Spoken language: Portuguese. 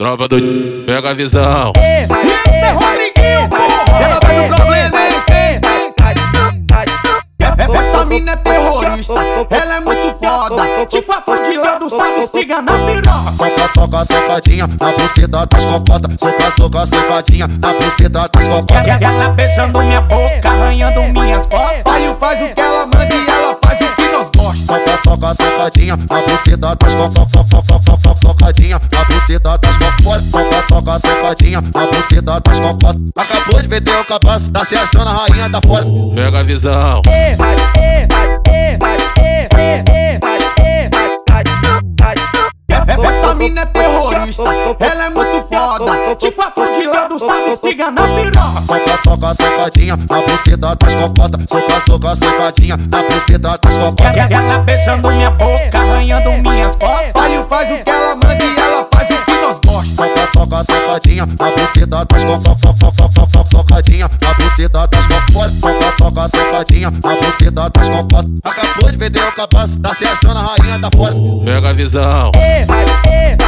Tropa do pega a visão. Esse é Rodriguinho, porra. Resolvendo o problema, hein? Essa mina é terrorista, ela é muito foda. Tipo a Cordilando, sabe espiga na piroca. Soca, soca, socadinha na buceta das cocotas. Soca, soca, socadinha na buceta das cocotas. Ela beijando minha boca, arranhando minhas costas. Pai faz o que ela manda e ela faz o que nós gostamos. Soca, soca, socadinha na buceta das cocotas. Soca, socadinha na buceta das cocotas. Soca, soca, socadinha na buceta das cocotas. Acabou de meter o capaz, tá se achando a rainha da foda. Pega a visão. Essa mina é terrorista, ela é muito foda. Tipo a Cordilando, sabe espiga na piroca. Soca, soca, socadinha na buceta das cocotas. Soca, soca, socadinha na buceta das cocotas. Ela beijando minha boca, arranhando minhas costas. Pai faz o que ela manda e ela faz o que nós gostamos. Soca, soca, socadinha na buceta das cocotas. Socadinha na buceta das cocotas. Soca, soca, socadinha na buceta das cocotas. Acabou de meter o capaz, tá se achando a rainha da foda. Pega a visão.